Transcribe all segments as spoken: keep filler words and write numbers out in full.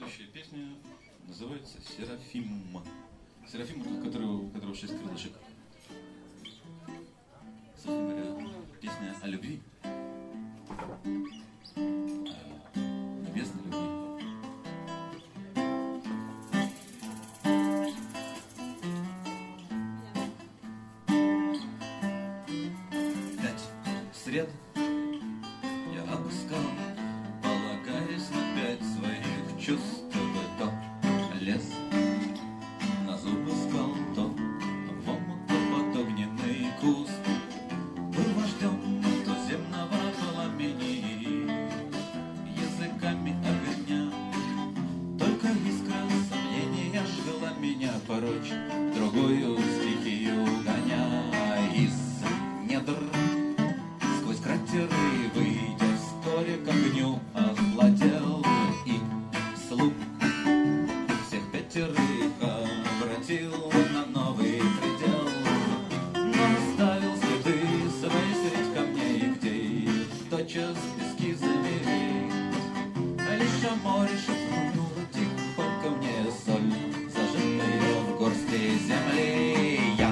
Следующая песня называется «Серафим». Серафим, у которого, у которого шесть крылышек. Собственно говоря, песня о любви. О небесной любви. Пять сред я обыскал, полагаясь на пять своих чувств. То лес на зубы скал, то в омут под огненный куст. Был вождем туземного пламени, языками огня. Только искра сомнения жгла меня порочь, другую стихию гоня. Из недр сквозь кратеры выйдя вскоре к огню охладел и слуг всех пятерых обратил на новый предел, но оставил следы свои средь камней, где их тотчас пески замели. Лишь о море шепнула тихонько мне соль, зажатая в горсти земли. Я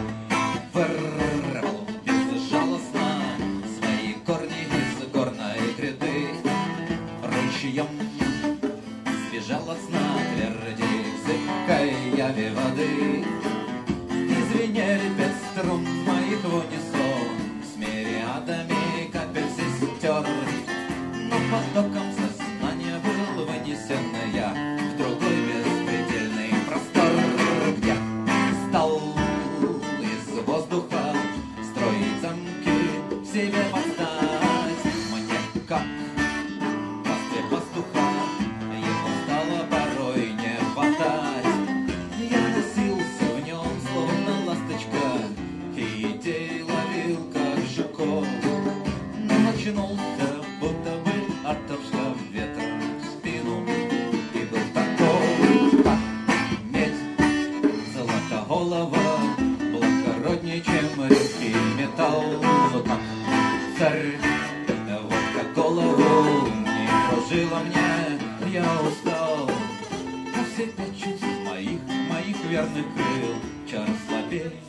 вырвал безжалостно свои корни из горной гряды, ручьем безжалостно твердит зыбкая воды. Извинели пять струн моих в унисон с мириадами капель сестер, но потоком сознания был вынесен я в другой беспредельный простор, где стал из воздуха строить замки, в себе подстать мне, как пастырь пастуха. Его стало порой не хватать. Я носился в нем, словно ласточка, и идей ловил, как жуков. Но очнулся, будто бы от обшка ветра в спину, и был таков, как медь золотоголова, благороднее, чем редкий металл, как царь. Вот как голову не кружила мне, я устал, но все пять чувств моих, моих верных крыл чар слабее